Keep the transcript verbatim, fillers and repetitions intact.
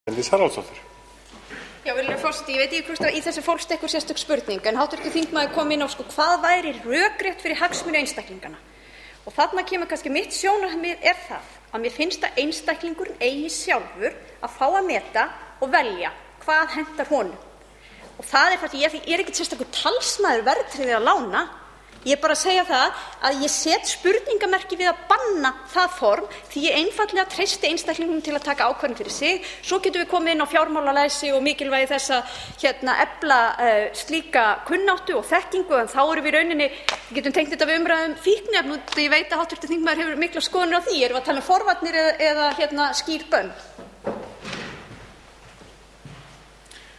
Já, virðulegur forseti, ég veit ekki hvort að í þessu fólst einhver sérstök spurning, en háttvirtur þingmaður kom inn á sko hvað væri rökrétt fyrir hagsmuni einstaklingana. Og þarna kemur kannski mitt sjónarmið er það að mér finnst að einstaklingurinn eigi sjálfur að fá að meta og velja hvað hentar honum. Og það er því ég er ekkert sérstakur talsmaður verðtryggðra lána. Ég er bara að segja það að ég set spurningamerki við að banna það form því ég einfaldlega treysti einstaklingum til að taka ákvörðun fyrir sig. Svo getum við komið inn á fjármálalæsi og mikilvægi þess að hérna, efla uh, slíka kunnáttu og þekkingu, en þá erum við í rauninni, við getum tengt þetta við umræðum fíkniefni, og ég veit að háttvirtur þingmaður hefur mikla skoðanir á því. Erum við að tala um forvarnir eða, eða hérna, skýr bönn?